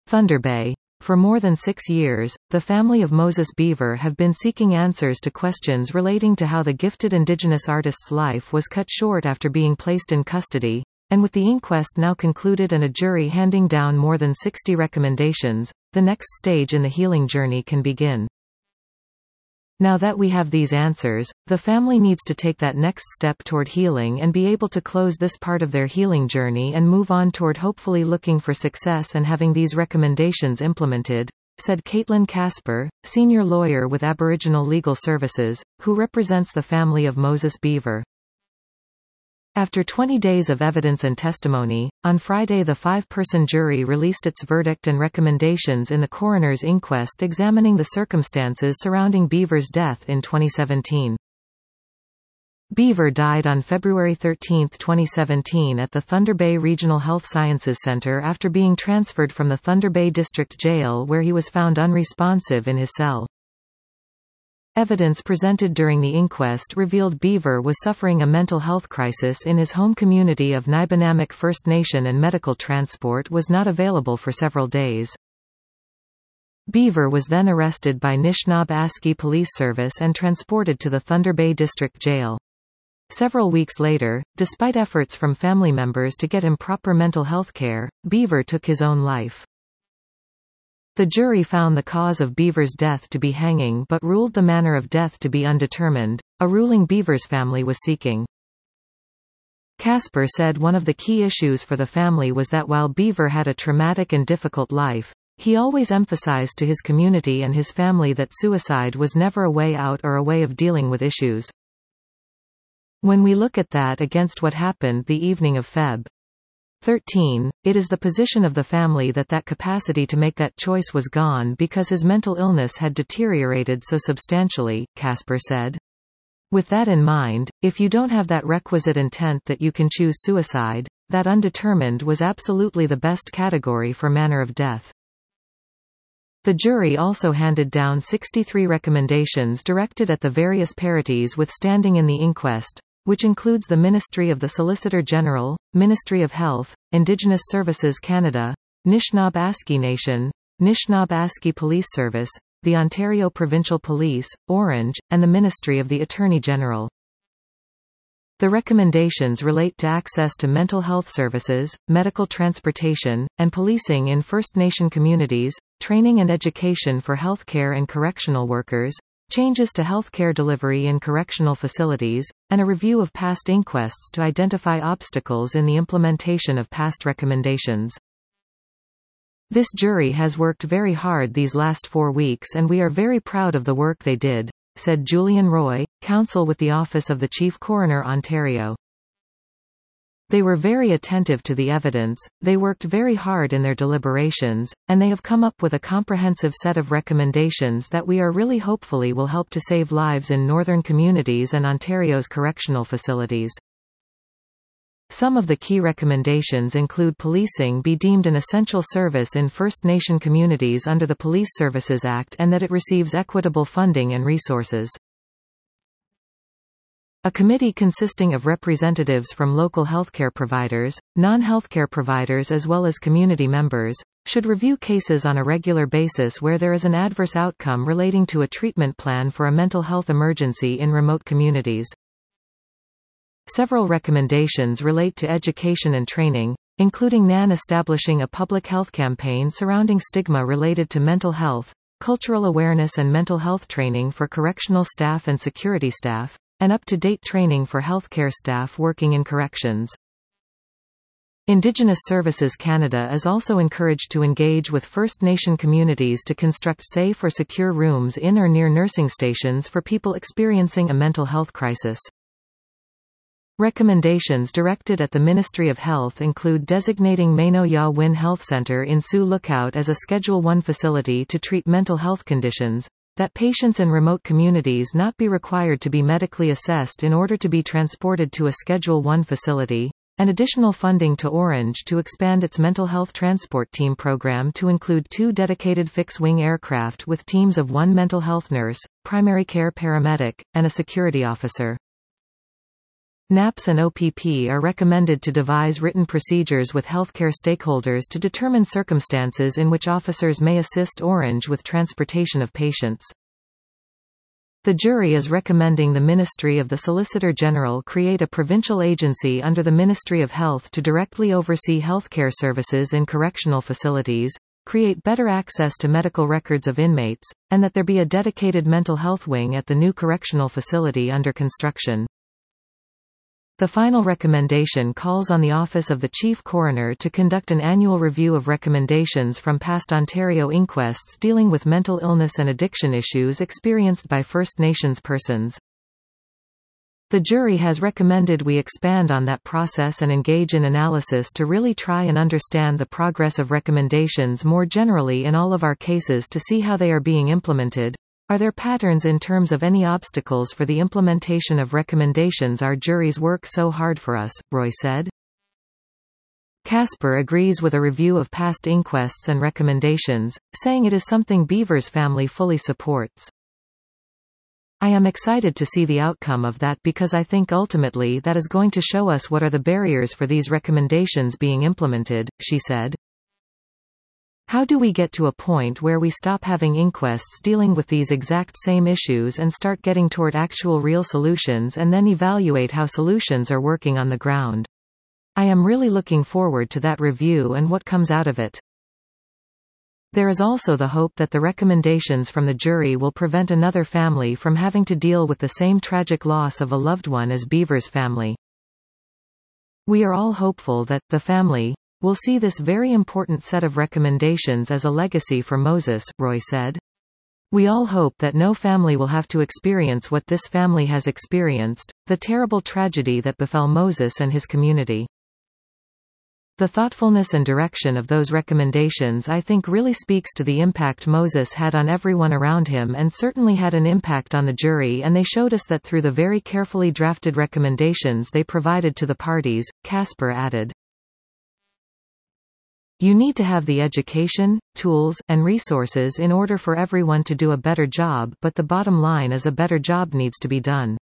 Thunder Bay. For more than 6 years, the family of Moses Beaver have been seeking answers to questions relating to how the gifted Indigenous artist's life was cut short after being placed in custody, and with the inquest now concluded and a jury handing down more than 60 recommendations, the next stage in the healing journey can begin. Now that we have these answers, the family needs to take that next step toward healing and be able to close this part of their healing journey and move on toward hopefully looking for success and having these recommendations implemented, said Caitlin Casper, senior lawyer with Aboriginal Legal Services, who represents the family of Moses Beaver. After 20 days of evidence and testimony, on Friday the 5-person jury released its verdict and recommendations in the coroner's inquest examining the circumstances surrounding Beaver's death in 2017. Beaver died on February 13, 2017 at the Thunder Bay Regional Health Sciences Center after being transferred from the Thunder Bay District Jail where he was found unresponsive in his cell. Evidence presented during the inquest revealed Beaver was suffering a mental health crisis in his home community of Nibenamik First Nation and medical transport was not available for several days. Beaver was then arrested by Nishnawbe-Aski Police Service and transported to the Thunder Bay District Jail. Several weeks later, despite efforts from family members to get him proper mental health care, Beaver took his own life. The jury found the cause of Beaver's death to be hanging but ruled the manner of death to be undetermined, a ruling Beaver's family was seeking. Casper said one of the key issues for the family was that while Beaver had a traumatic and difficult life, he always emphasized to his community and his family that suicide was never a way out or a way of dealing with issues. When we look at that against what happened the evening of Feb. 13, it is the position of the family that that capacity to make that choice was gone because his mental illness had deteriorated so substantially, Casper said. With that in mind, if you don't have that requisite intent that you can choose suicide, that undetermined was absolutely the best category for manner of death. The jury also handed down 63 recommendations directed at the various parties withstanding in the inquest, which includes the Ministry of the Solicitor General, Ministry of Health, Indigenous Services Canada, Nishnawbe-Aski Nation, Nishnawbe-Aski Police Service, the Ontario Provincial Police, Orange, and the Ministry of the Attorney General. The recommendations relate to access to mental health services, medical transportation, and policing in First Nation communities, training and education for healthcare and correctional workers, changes to healthcare delivery in correctional facilities, and a review of past inquests to identify obstacles in the implementation of past recommendations. This jury has worked very hard these last 4 weeks and we are very proud of the work they did, said Julian Roy, counsel with the Office of the Chief Coroner Ontario. They were very attentive to the evidence, they worked very hard in their deliberations, and they have come up with a comprehensive set of recommendations that we are really hopefully will help to save lives in northern communities and Ontario's correctional facilities. Some of the key recommendations include policing be deemed an essential service in First Nation communities under the Police Services Act and that it receives equitable funding and resources. A committee consisting of representatives from local healthcare providers, non-healthcare providers as well as community members, should review cases on a regular basis where there is an adverse outcome relating to a treatment plan for a mental health emergency in remote communities. Several recommendations relate to education and training, including NAN establishing a public health campaign surrounding stigma related to mental health, cultural awareness and mental health training for correctional staff and security staff, and up-to-date training for healthcare staff working in corrections. Indigenous Services Canada is also encouraged to engage with First Nation communities to construct safe or secure rooms in or near nursing stations for people experiencing a mental health crisis. Recommendations directed at the Ministry of Health include designating Mano Ya Win Health Centre in Sioux Lookout as a Schedule I facility to treat mental health conditions, that patients in remote communities not be required to be medically assessed in order to be transported to a Schedule I facility, and additional funding to Orange to expand its mental health transport team program to include 2 dedicated fixed-wing aircraft with teams of 1 mental health nurse, primary care paramedic, and a security officer. NAPS and OPP are recommended to devise written procedures with healthcare stakeholders to determine circumstances in which officers may assist Orange with transportation of patients. The jury is recommending the Ministry of the Solicitor General create a provincial agency under the Ministry of Health to directly oversee healthcare services in correctional facilities, create better access to medical records of inmates, and that there be a dedicated mental health wing at the new correctional facility under construction. The final recommendation calls on the Office of the Chief Coroner to conduct an annual review of recommendations from past Ontario inquests dealing with mental illness and addiction issues experienced by First Nations persons. The jury has recommended we expand on that process and engage in analysis to really try and understand the progress of recommendations more generally in all of our cases to see how they are being implemented. Are there patterns in terms of any obstacles for the implementation of recommendations our juries work so hard for us, Roy said. Casper agrees with a review of past inquests and recommendations, saying it is something Beaver's family fully supports. I am excited to see the outcome of that because I think ultimately that is going to show us what are the barriers for these recommendations being implemented, she said. How do we get to a point where we stop having inquests dealing with these exact same issues and start getting toward actual real solutions and then evaluate how solutions are working on the ground? I am really looking forward to that review and what comes out of it. There is also the hope that the recommendations from the jury will prevent another family from having to deal with the same tragic loss of a loved one as Beaver's family. We are all hopeful that the family will see this very important set of recommendations as a legacy for Moses, Roy said. We all hope that no family will have to experience what this family has experienced, the terrible tragedy that befell Moses and his community. The thoughtfulness and direction of those recommendations I think really speaks to the impact Moses had on everyone around him and certainly had an impact on the jury, and they showed us that through the very carefully drafted recommendations they provided to the parties, Casper added. You need to have the education, tools, and resources in order for everyone to do a better job, but the bottom line is a better job needs to be done.